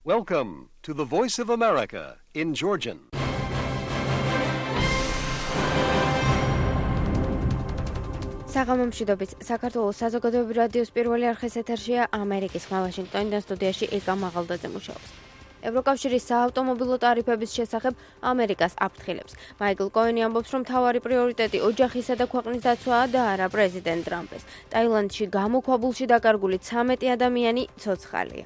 Welcome to the Voice of America in Georgian. საღამომშვიდობით საქართველოს საზოგადოებრივი რადიოს პირველი არხის ეთერშია ამერიკის ხმა ვაშინგტონიდან სტუდიაში ილკა მაღალდაძე მუშაობს. ევროკავშირის საავტომობილო ტარიფების შესახებ ამერიკას აფრთხილებს. მაიკლ კოენი ამბობს, რომ მთავარი პრიორიტეტი ოჯახისა და ქვეყნის დაცვაა და არა პრეზიდენტ ტრამპის. ტაილანდში გამოქვაბულში დაკარგული 13 ადამიანი ცოცხალია.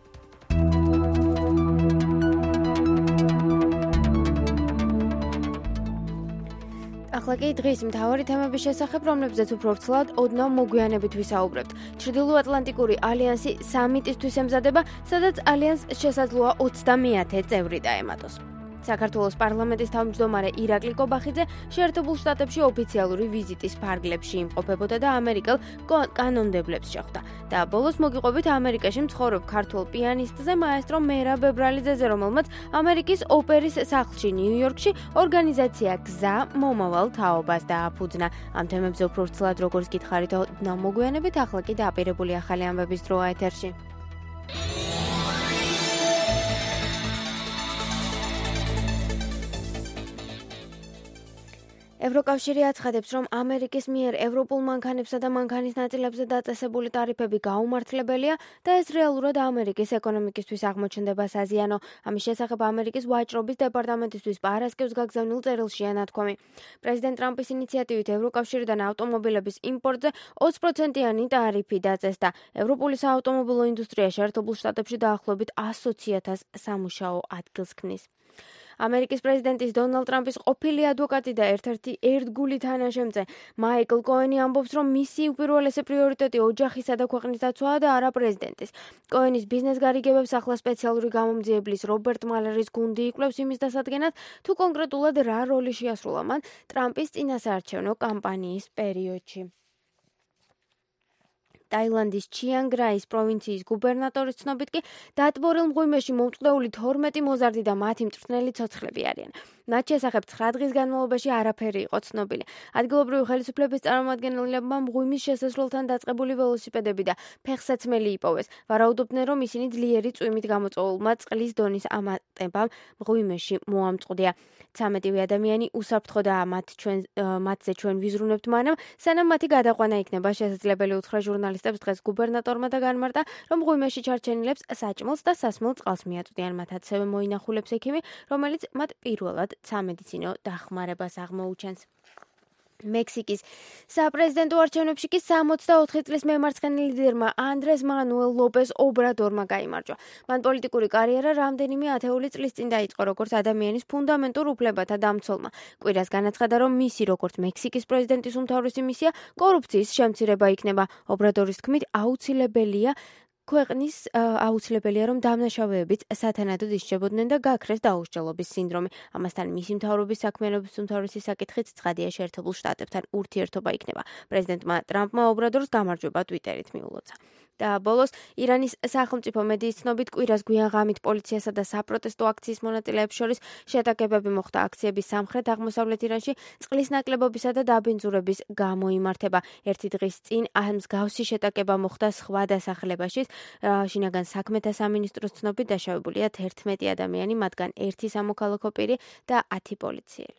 ახლა კი დღის მთავარი თემების შესახებ, რომლებზეც უფრო ვრცლად ოდნავ მოგვიანებით ვისაუბრებთ. ჩრდილოატლანტიკური ალიანსი სამიტისთვის ემზადება, სადაც ალიანსს შესაძლოა 30-ე წევრი დაემატოს. საქართველოს პარლამენტის თავმჯდომარე ირაკლი კობახიძე შეერთებულ შტატებში ოფიციალური ვიზიტის ფარგლებში იმყოფებოდა და ამერიკელ კანონმდებლებს შეხვდა. და ბოლოს მოგიყვებით ამერიკაში მცხოვრებ ქართველ პიანისტზე მაესტრო მერა ბებრალიძეზე, რომელმაც ამერიკის ოპერის სახლში ნიუ-იორკში ორგანიზაცია გზა მომავალ თაობას დააფუძნა. ამ თემებზე უფრო ვრცლად როგორც გითხარით ოდნავ მოგვიანებით, ახლა კი დაპირებული ახალი ამბების დროა ეთერში. ევროკავშირი აცხადებს, რომ ამერიკის მიერ ევროპულ მანქანებსა და მანქანის ნაწილებზე დაწესებული ტარიფები გაუმართლებელია და ეს რეალურად ამერიკის ეკონომიკისთვის აღმოჩნდება საზიანო. ამის შესახებ ამერიკის ვაჭრობის დეპარტამენტისთვის პარასკევს გაგზავნილ წერილშია ნათქვამი. პრეზიდენტ ტრამპის ინიციატივით ევროკავშირიდან ავტომობილების იმპორტზე 20%-იანი ტარიფი დაწესდა. ევროპული საავტომობილო ინდუსტრია შეერთებულ შტატებში დაახლოებით 120,000 სამუშაო ადგილს ქმნის. ამერიკის პრეზიდენტის დონალდ ტრამპის ყოფილი ადვოკატი და ერთ-ერთი ერთგული თანაშემწე მაიკლ კოენი ამბობს, რომ მისი უპირველესი პრიორიტეტი ოჯახისა და ქვეყნის დაცვაა და არა პრეზიდენტის. კოენის ბიზნეს გარიგებებს ახლა სპეციალური გამომძიებლის რობერტ მალერის გუნდი იკვლევს იმის დასადგენად, თუ კონკრეტულად რა როლი შეასრულა მან ტრამპის წინასაარჩევნო კამპანიის პერიოდში. ტაილანდის ჩიანგრაის პროვინციის გუბერნატორის ცნობით კი დატბორილ მღვიმეში მომწყვდეული 12 მოზარდი და მათი მწვრთნელი ცოცხლები არიან. მათ შესახებ 9 დღის განმავლობაში არაფერი იყო ცნობილი. ადგილობრივი ხელისუფლების წარმომადგენლებმა მღვიმის შესასვლელთან დაწყებული ველოსიპედები და ფეხსაცმელი იპოვეს. ვარაუდობდნენ, რომ ისინი ძლიერი წვიმით გამოწვეულმა წყლის დონის ამატებამ მღვიმეში მოამწყვდია. 13 ადამიანი უსაფრთხო და მათზე ჩვენ ვიზრუნებთ მანამ, სანამ მათი გადაყვანა იქნება შესაძლებელი, უთხრა ჟურნალისტებს დღეს გუბერნატორმა და განმარტა, რომ მღვიმეში ჩარჩენილებს საჭმელს და სასმელ წყალს მიაწვდიან. მათ ასევე მოინახულებს ექიმი, რომელიც მათ პირველად სამედიცინო დახმარებას აღმოუჩენს. მექსიკის საპრეზიდენტო არჩევნებში კი 64 წლის მემარცხენე ლიდერმა ანდრეს მანუელ ლოპეს ობრადორმა გაიმარჯვა. მან პოლიტიკური კარიერა რამდენიმე ათეული წლის წინ დაიწყო, როგორც ადამიანის ფუნდამენტურ უფლებათა დამცველმა. კვირას განაცხადა, რომ მისი როგორც მექსიკის პრეზიდენტის უმთავრესი მისია კორუფციის შემცირება იქნება. ობრადორის თქმით, აუცილებელია, რომ დამნაშავეებიც სათანადოდ ისჯებოდნენ და გაქრეს დაუსჯელობის სინდრომი. ამასთან მისი მთავრობის საქმიანობის უმთავრესი საკითხიც ცხადია, შეერთებულ შტატებთან ურთიერთობა იქნება. პრეზიდენტმა ტრამპმა ობრადორს გამარჯვება ტვიტერით მიულოცა. და ბოლოს ირანის სახელმწიფო მედიის ცნობით კვირას გვიან ღამით პოლიციასა და საპროტესტო აქციის მონაწილეებს შორის შეტაკებები მოხდა. აქციების სამხრეთ-აღმოსავლეთ ირანში წყლის ნაკლებობისა და დაბინძურების გამო იმართება. ერთი დღის წინ მსგავსი შეტაკება მოხდა სხვა დასახლებაშიც. შინაგან საქმეთა სამინისტროს ცნობით დაშავებულია 11 ადამიანი, მათგან 1 სამოქალაქო პირი და 10 პოლიციელი.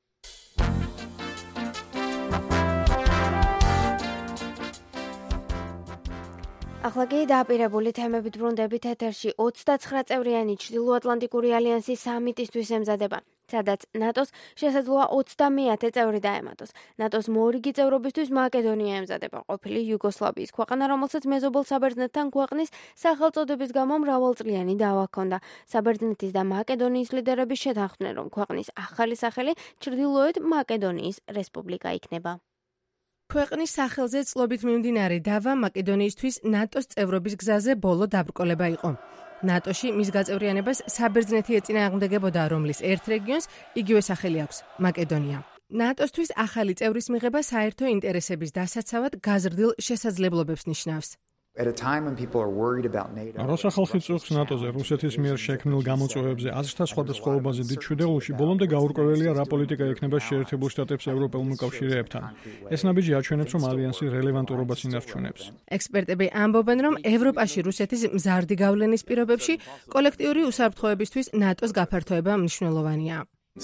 ახლა კი დაპირებული თემებით ბრუნდებით ეთერში. 29 წევრიანი ჩრდილოატლანტიკური ალიანსი სამიტისთვის ემზადება, სადაც ნატოს შესაძლოა 30-ე წევრი დაემატოს. ნატოს მორიგი წევრობისთვის მაკედონია ემზადება, ყოფილი იუგოსლავიის ქვეყანა, რომელსაც მეზობელ საბერძნეთთან ქვეყნის სახელწოდების გამო მრავალწლიანი დავა ჰქონდა. საბერძნეთის და მაკედონიის ლიდერები შეთანხმდნენ, რომ ქვეყნის ახალი სახელი ჩრდილოეთ მაკედონიის რესპუბლიკა იქნება. ქვეყნის სახელზე წლობით მიმდინარე დავა მაკედონიისთვის ნატოს წევრობის გზაზე ბოლო დაბრკოლება იყო. ნატოში მის გაწევრიანებას საბერძნეთი ეწინააღმდეგებოდა, რომლის ერთ რეგიონს იგივე სახელი აქვს მაკედონია. ნატოსთვის ახალი წევრის მიღება საერთო ინტერესების დასაცავად გაზრდილ შესაძლებლობებს ნიშნავს. როცა ხალხი წუხს ნატოზე, რუსეთის მიერ შექმნილ გამოწვევებზე, აზრთა სხვადასხვაობაზე დიდ ჩვიდეულში, ბოლომდე გაურკვეველია რა პოლიტიკა ექნება შეერთებულ შტატებს ევროპელ მოკავშირეებთან. ეს ნაბიჯი აჩვენებს, რომ ალიანსი რელევანტურობას ინარჩუნებს. ექსპერტები ამბობენ, რომ ევროპაში რუსეთის მზარდი გავლენის პირობებში კოლექტიური უსაფრთხოებისთვის ნატოს გაფართოება მნიშვნელოვანია.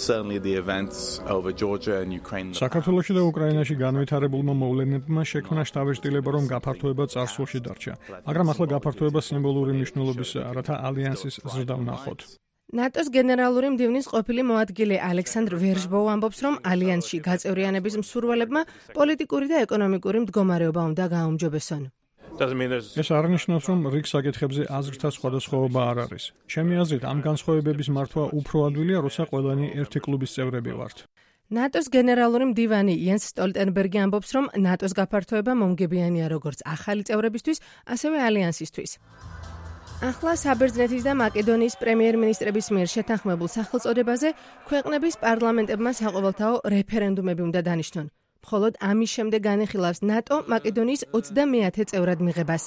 საქართველოში და უკრაინაში განვითარებულმა მოვლენებმა შექმნა შთაბეჭდილება, რომ გაფართოება წარსულში დარჩა, მაგრამ ახლა გაფართოება სიმბოლური მნიშვნელობისაა, რათა ალიანსის ზრდა ვნახოთ. ნატოს გენერალური მდივნის ყოფილი მოადგილე ალექსანდრ ვერჟბოუ ამბობს, რომ ალიანსში გაწევრიანების მსურველებმა პოლიტიკური და ეკონომიკური მდგომარეობა უნდა გააუმჯობესონ. ეს არ ნიშნავს, რომ რიგ საკითხებზე აზრთა სხვადასხვაობა არ არის. ჩემი აზრით, ამ განსხვავებების მართვა უფრო ადვილია, როცა ყველანი ერთი კლუბის წევრები ვართ. ნატოს გენერალური მდივანი იანს სტოლტენბერგი ამბობს, რომ ნატოს გაფართოება მომგებიანია როგორც ახალი წევრებისთვის, ასევე ალიანსისთვის. ახლა საბერძნეთის და მაკედონიის პრემიერ-მინისტრების მიერ შეთანხმებულ სახელწოდებაზე ქვეყნების პარლამენტებმა საყოველთაო რეფერენდუმები უნდა დანიშნონ. მხოლოდ ამის შემდეგ განიხილავს ნატო მაკედონიის 30-ე წევრად მიღებას.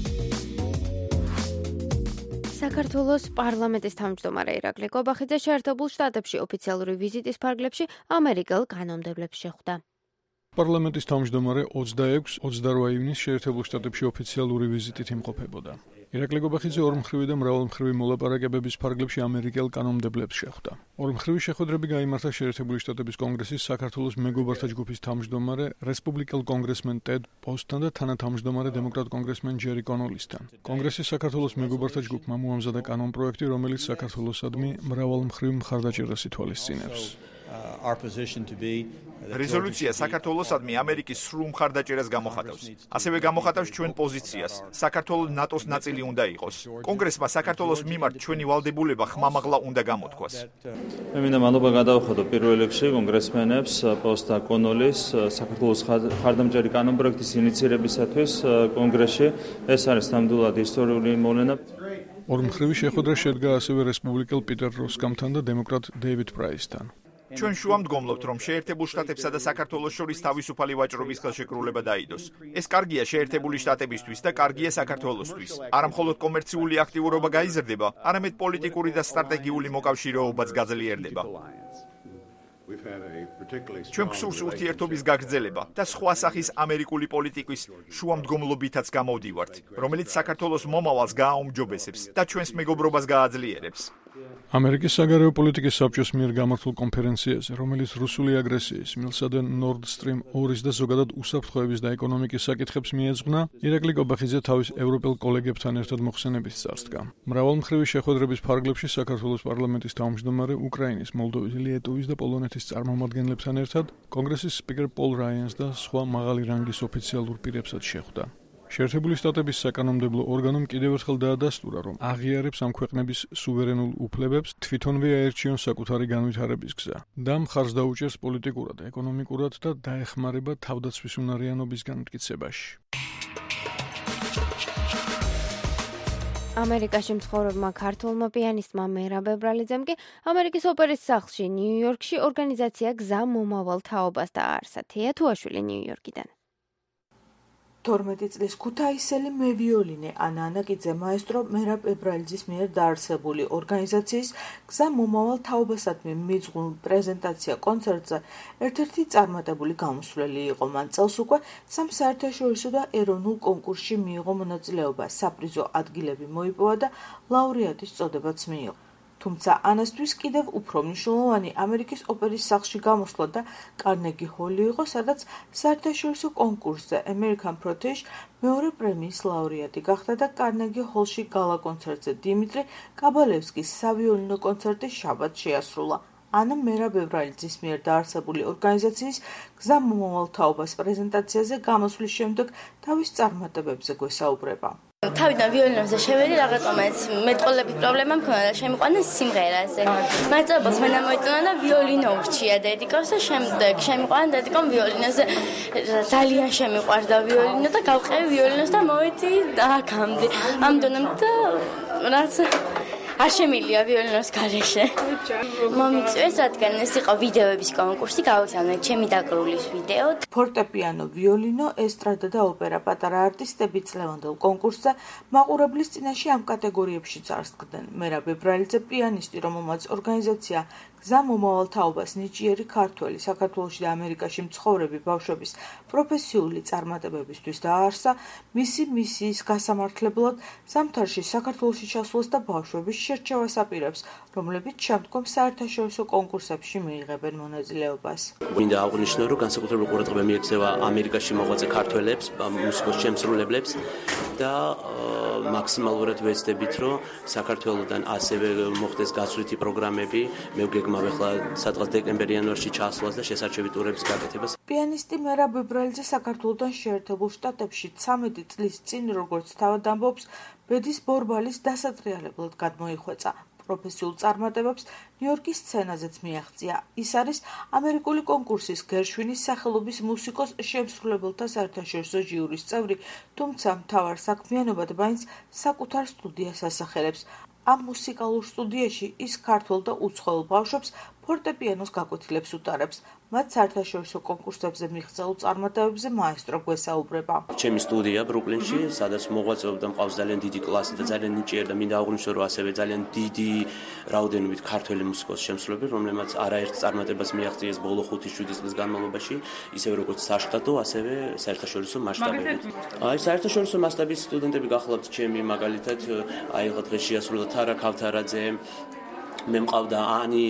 საქართველოს პარლამენტის თავმჯდომარე ირაკლი კობახიძე შეერთებულ შტატებში ოფიციალური ვიზიტის ფარგლებში ამერიკელ კანონმდებლებს შეხვდა. პარლამენტის თავმჯდომარე 26-28 ივნისს შეერთებულ შტატებში ოფიციალური ვიზიტით იმყოფებოდა. ირაკლი კობახიძე ორმხრივი და მრავალმხრივი მოლაპარაკებების ფარგლებში ამერიკელ კანონმდებლებს შეხვდა. ორმხრივი შეხვედრები გაიმართა შეერთებული შტატების კონგრესის საქართველოს მეგობართა ჯგუფის თავმჯდომარე რესპუბლიკელ კონგრესმენ ტედ პოსთან და თანათავმჯდომარე დემოკრატ კონგრესმენ ჯერი კონოლისთან. კონგრესის საქართველოს მეგობართა ჯგუფმა მოამზადა კანონპროექტი, რომელიც საქართველოსადმი მრავალმხრივ მხარდაჭერას ითვალისწინებს. რეზოლუცია საქართველოსადმი ამერიკის სრულ მხარდაჭერას გამოხატავს. ასევე გამოხატავს ჩვენ პოზიციას. საქართველოს ნატოს ნაწილი უნდა იყოს. კონგრესმა საქართველოს მიმართ ჩვენი ვალდებულება ხმამაღლა უნდა გამოთქვას. მე მინდა მადლობა გადავხადო პირველ რიგში კონგრესმენებს პოს და კონოლის საქართველოს მხარდამჭერი კანონპროექტის ინიცირებისათვის კონგრესში. ეს არის ნამდვილად ისტორიული მოვლენა. ორმხრივი შეხვედრა შედგა ასევე რესპუბლიკელ პიტერ როსკამთან და დემოკრატ დეივიდ პრაისთან. ჩვენ შუამდგომლობთ, რომ შეერთებულ შტატებსა და საქართველოს შორის თავისუფალი ვაჭრობის ხელშეკრულება დაიდოს. ეს კარგია შეერთებული შტატებისთვის და კარგია საქართველოსთვის. არა მხოლოდ კომერციული აქტიურობა გაიზრდება, არამედ პოლიტიკური და სტრატეგიული მოკავშირეობაც გაძლიერდება. ჩვენ გვსურს ურთიერთობის გაგრძელება და სხვა სახის ამერიკული პოლიტიკის შუამდგომლობითაც გამოვდივართ, რომელიც საქართველოს მომავალს გააუმჯობესებს და ჩვენს მეგობრობას გააძლიერებს. ამერიკის საგარეო პოლიტიკის საბჭოს მიერ გამართულ კონფერენციაზე, რომელიც რუსული აგრესიის, მილსა და Nord Stream 2-ის და ზოგადად უსაფრთხოების და ეკონომიკის საკითხებს მიეძღვნა, ირაკლი კობახიძე თავის ევროპელ კოლეგებთან ერთად მოხსენების წარსდგა. მრავალმხრივი შეხვედრების ფარგლებში საქართველოს პარლამენტის თავმჯდომარე უკრაინის, მოლდოვის, ლიეტუვის და პოლონეთის წარმომადგენლებთან ერთად კონგრესის სპიკერ პოლ რაიანს და სხვა მაღალი რანგის ოფიციალურ პირებსაც შეხვდა. შეერთებული შტატების საკანონმდებლო ორგანომ კიდევ ერთხელ დაადასტურა, რომ აღიარებს ამ ქვეყნების სუვერენულ უფლებებს, თვითონვე აერჩიონ საკუთარი განვითარების გზა და მხარს დაუჭერს პოლიტიკურად, ეკონომიკურად და დაეხმარება თავდაცვის უნარიანობის განმტკიცებაში. ამერიკაში მცხოვრებმა ქართველმა პიანისტმა მერაბ ებრალიძემ კი ამერიკის ოპერის სახლში ნიუ-იორკში ორგანიზაცია გზა მომავალ თაობას დააარსა. თეა თუაშვილი ნიუ-იორკიდან. 12 წლის ქუთაისელი მევიოლინე ანა ანაკიძე მაესტრო მერაბ ებრალიძის მიერ დაარსებული ორგანიზაციის გზა მომავალ თაობასადმი მიძღვნილ პრეზენტაცია კონცერტზე ერთ-ერთი წარმატებული გამოსვლელი იყო. მან წელს უკვე 3 საერთაშორისო და ეროვნულ კონკურსში მიიღო მონაწილეობა, საპრიზო ადგილები მოიპოვა და ლაურეატის წოდებაც მიიღო. თუმცა ანასთვის კიდევ უფრო მნიშვნელოვანი ამერიკის ოპერის სახლში გამოსვლა და კარნეგი ჰოლი იყო, სადაც საერთაშორისო კონკურსზე American Protege მეორე პრემიის ლაურეატი გახდა და კარნეგი ჰოლში გალა კონცერტზე დიმიტრი კაბალევსკის სავიოლინო კონცერტი შაბათს შეასრულა. ანა მერაბ ებრალიძის მიერ დაარსებული ორგანიზაციის გზა მომავალ თაობას პრეზენტაციაზე გამოსვლის შემდეგ თავის წარმატებებზე გვესაუბრება. თავიდან ვიოლინოზე შევედი, რაღაცომაც მეტყოლების პრობლემა მქონდა და შემიყვანა სიმღერაზე. მაჭრობას მე მოიწონა და ვიოლინო ურჩია დედიკოს და შემდეგ შემიყვანა დედიკომ ვიოლინოზე. ძალიან შემიყვარდა ვიოლინო და გავყევი ვიოლინოს და მოვედი აქამდე. ამ დონემდე და რაც არ შემილია ვიოლინოს გარეშე. მომიწვეს, რადგან ეს იყო ვიდეოების კონკურსი, გავიგზავნე ჩემი დაკრულის ვიდეო. ფორტეპიანო, ვიოლინო, ესტრადა და ოპერა პატარა არტისტები წლევანდელ კონკურსზე მაყურებლის წინაშე ამ კატეგორიებშიც არსდგნენ. მერაბ ებრალიძე პიანისტი, რომელმაც ორგანიზაცია გზა მომავალ თაობას ნიჭიერი ქართველი საქართველოში და ამერიკაში მცხოვრები ბავშვების პროფესიული წარმატებებისთვის დააარსა, მისი მისიის გასამართლებლად ზამთარში საქართველოში ჩასვლას და ბავშვების შერჩევას აპირებს, რომლებიც შემდგომ საერთაშორისო კონკურსებში მიიღებენ მონაწილეობას. მინდა აღვნიშნო, რომ განსაკუთრებული ყურადღება მიექცევა ამერიკაში მოღვაწე ქართველებს, მუსიკოს შემსრულებლებს და მაქსიმალურად ვეცდებით, რომ საქართველოდან ასევე მოხდეს გასვლითი პროგრამები. მე ვგეგმავ ახლა სადღაც დეკემბერ-იანვარში ჩასვლას და შესარჩევი ტურების გაკეთებას. პიანისტი მერაბ ებრალიძე საქართველოდან შეერთებულ შტატებში 13 წლის წინ, როგორც თავად ამბობს, ბედის ბორბალის დასატრიალებლად გადმოიხვეწა. პროფესიულ წარმატებებს ნიუ-იორკის სცენაზეც მიაღწია. ის არის ამერიკული კონკურსის გერშვინის სახელობის მუსიკოს შემსრულებელთა საერთაშორისო ჟიურის წევრი, თუმცა მთავარ საქმიანობად მაინც საკუთარ სტუდიას ასახელებს. ამ მუსიკალურ სტუდიაში ის ქართველ და უცხოელ ბავშვებს ფორტეპიანოს გაკვეთილებს უტარებს. მათ საერთაშორისო კონკურსებზე მიღწეულ წარმატებებზე მაესტრო გვესაუბრება. ჩემი სტუდია ბრუკლინში, სადაც მოღვაწეობ და მყავს ძალიან დიდი კლასი და ძალიან ნიჭიერი და მინდა აღვნიშნო, რომ ასევე ძალიან დიდი რაოდენობით ქართველი მუსიკოს შემსრულებელი, რომლებმაც არაერთ წარმატებას მიაღწიეს ბოლო 5-7 წლის განმავლობაში, ისევე როგორც საშტატო, ასევე საერთაშორისო მასშტაბებით. აი, საერთაშორისო მასშტაბის სტუდენტები გახლავთ ჩემი, მაგალითად, აი, დღეს შეასრულა თარა ქავთარაძე, მე მყავდა ანი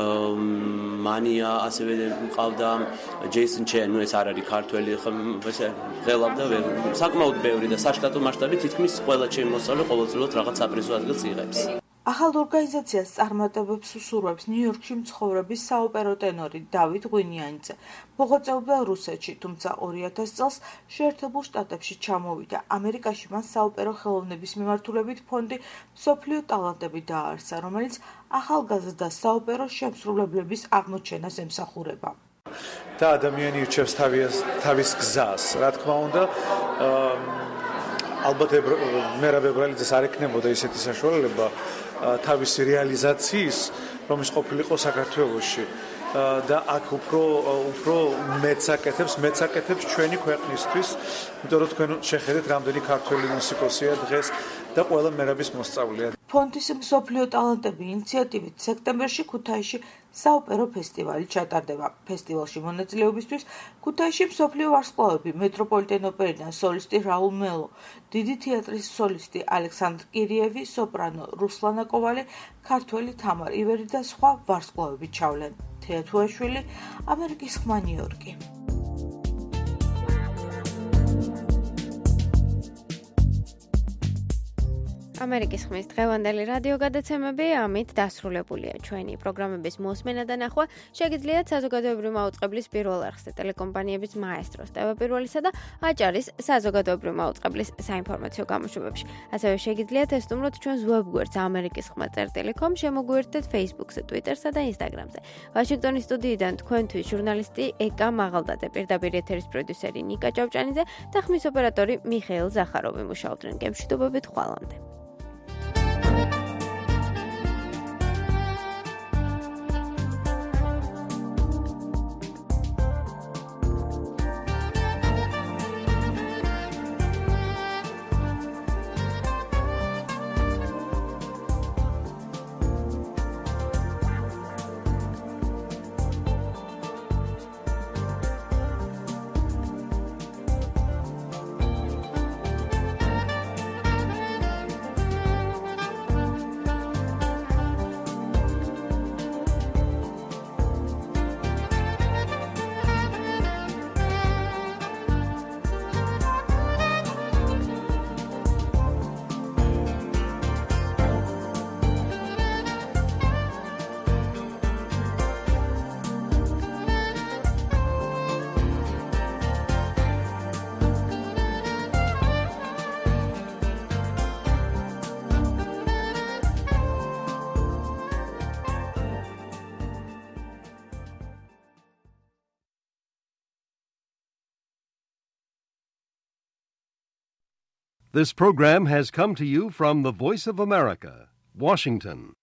მანია, ასევე მყავდა ჯეისონ ჩენ, ნუ ეს არ არის ქართველი, ღელავდა საკმაოდ ბევრი და საშტატო მასშტაბით თითქმის ყველა ჩემი მოსწავლე ყოველწლიურად რაღაც საპრიზო ადგილს იღებს. ახალ ორგანიზაციას წარმატებებს უსურვებს ნიუ-იორკში მცხოვრების საოპერო ტენორი დავით ღვინიანიძე. მოღვაწეობდა რუსეთში, თუმცა 2000 წელს შეერთებულ შტატებში ჩამოვიდა. ამერიკაში მან საოპერო ხელოვნების მიმართულებით ფონდი მსოფლიო ტალანტები დააარსა, რომელიც ახალგაზრდა საოპერო შემსრულებლების აღმოჩენას ემსახურება. და ადამიანი ირჩევს თავის გზას. რა თქმა უნდა, ალბათ მერაბ ებრალიძეს არ ექნებოდა ისეთი საშუალება თავისი რეალიზაციის, რომის ყოფილიყო საქართველოში. და აქ უფრო მეცაკეთებს ჩვენი ქვეყნისთვის, იმიტომ რომ თქვენ შეხედეთ, რამდენი ქართველი მუსიკოსია დღეს და ყველა მერაბის მოსწავლეა. ფონდის მსოფლიო ტალანტები ინიციატივით სექტემბერში ქუთაისში საოპერო ფესტივალი ჩატარდება. ფესტივალში მონაწილეობისთვის ქუთაისში მსოფლიო ვარსკვლავები, მეტროპოლიტენ ოპერიდან სოლისტი რაულ მელო, დიდი თეატრის სოლისტი ალექსანდრ კირიევი, სოპრანო რუსლანა კოვალი, ქართველი თამარ ივერი და სხვა ვარსკვლავები ჩავლენ. თეათუაშვილი, ამერიკის ხმა ნიუ-იორკი. ამერიკის ხმის დღევანდელი რადიო გადაცემები ამით დასრულებულია. ჩვენი პროგრამების მოსმენა და ნახვა შეგიძლიათ საზოგადოებრივი მაუწყებლის პირველ არხზე ტელეკომპანიების მაესტროს ტევაპირველისა და აჭარის საზოგადოებრივი მაუწყებლის საინფორმაციო გამოშვებებში. ასევე შეგიძლიათ ესტუმროთ ჩვენს ვებგვერდს amerikiskhma.com, შემოგვიერთდეთ Facebook-ზე, Twitter-სა და Instagram-ზე. ვაშინგტონის სტუდიიდან თქვენთვის ჟურნალისტი ეკა მაღალდაძე, პირდაპირ ეთერის პროდიუსერი ნიკა ჭავჭანიძე და ხმის ოპერატორი მიხეილ ზახაროვი მუშაობდნენ. გემშვიდობებით ხვალამდე. This program has come to you from the Voice of America, Washington.